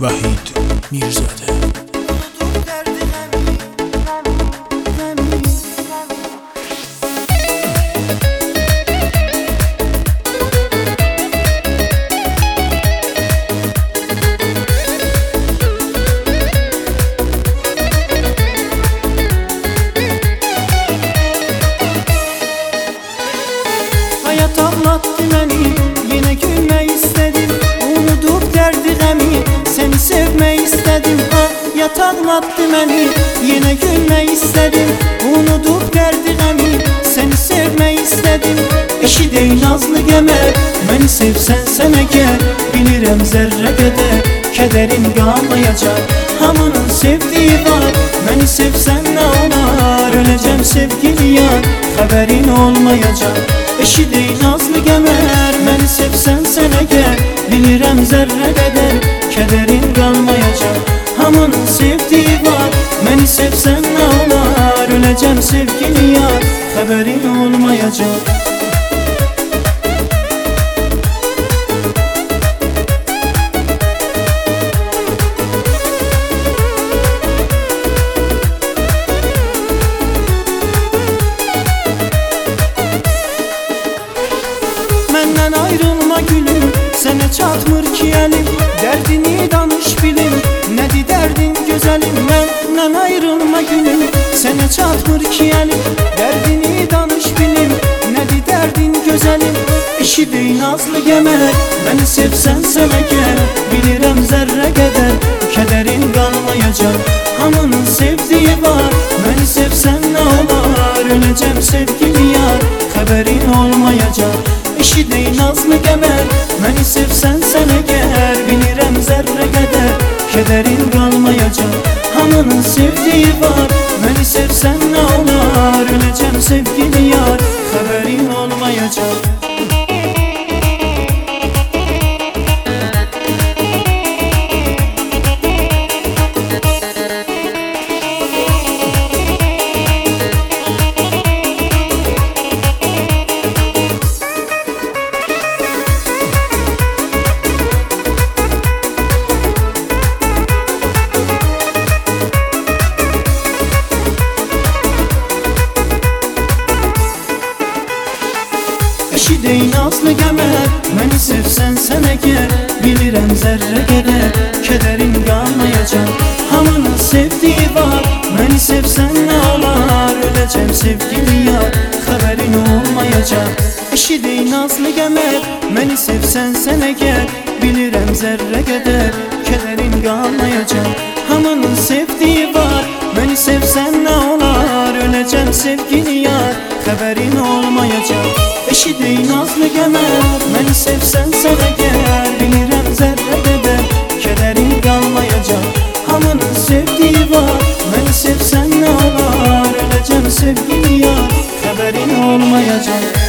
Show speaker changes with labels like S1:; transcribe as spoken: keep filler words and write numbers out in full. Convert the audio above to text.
S1: Vahid Mirzade.
S2: Hayat anlattı beni, yine gülmeyi istedim. Unutup derdi gemi, seni sevmeyi istedim. Hayat anlattı beni, yine gülmeyi istedim. Unutup derdi gemi, seni sevmeyi istedim. Eşi değil nazlı gemer, beni sevsen sen eğer. Bilirim zerre kadar kederin kalmayacak. Hamının sevdiği var, beni sevsen ne olar? Öleceğim sevgili yar, haberin olmayacak. Eşi değil nazlı gemer, beni sevsen sen eğer. Bilirim zerre kadar kederin kalmayacak. Hamının sevdiği var, beni sevsen ne olar? Öleceğim sevgili yar, haberin olmayacak. Menden ayrılma gülüm, sene çatmır ki elim. Derdini danış bilim, nedir derdin güzelim. Menden ayrılma gülüm, sene çatmır ki elim. Derdini danış bilim, nedir derdin güzelim. Eşi değil nazlı gemer, beni sevsen sana gel. Bilirim zerre kadar kederin kalmayacak. Hamının sevdiği var, beni sevsen ne olar? Öleceğim sevgili yar, haberin olmayacak. Eşi değil nazlı gemer, beni sevsen sen eğer. Bilirim zerre kadar kederin kalmayacak. Hamının sevdiği var, beni sevsen ne olar? Öleceğim sevgili yar, haberin olmayacak. Eşi değil nazlı gemer, beni sevsen sen eğer. Bilirim zerre kadar kederin kalmayacak. Hamının sevdiği var, beni sevsen ne olar? Öleceğim sevgili yar, haberin olmayacak. Eşi değil nazlı gemer, beni sevsen sen eğer. Bilirim zerre kadar kederin kalmayacak. Hamının sevdiği var, beni sevsen ne olar? Öleceğim sevgili yar, haberin olmayacak. Eşi değil nazlı gemer, beni sevsen sen eğer. Bilirim zerre kadar kederin kalmayacak. Hamının sevdiği var, beni sevsen ne olar? Öleceğim sevgili yar, haberin olmayacak.